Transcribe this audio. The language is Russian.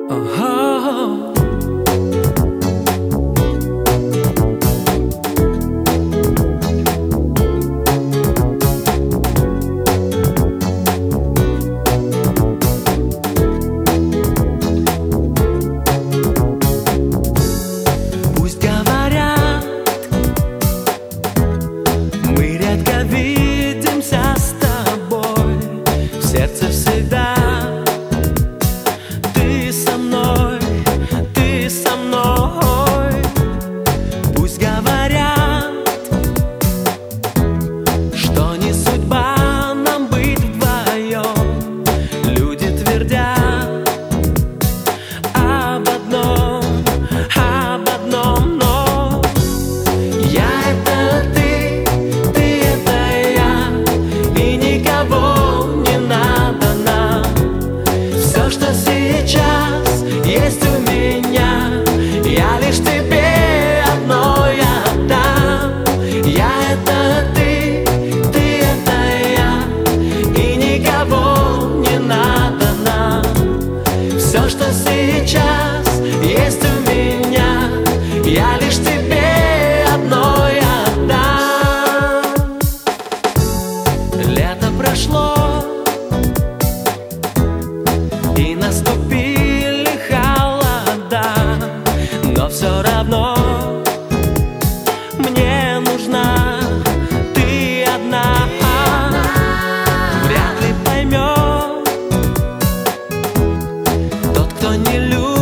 Ага. Пусть говорят, мы редко видимся с тобой, в сердце всегда ты со мной, ты со мной. Пусть говорят, что не судьба нам быть вдвоем. Люди твердят об одном, но я — это ты — это я, и никого не надо нам. Все, что сейчас есть у меня, я лишь тебе одной отдам. Я — это ты — это я, и никого не надо нам. Все, что сейчас есть у меня, я лишь тебе одной отдам. Лето прошло, и наступили холода, но все равно мне нужна ты одна. Вряд ли поймет тот, кто не любит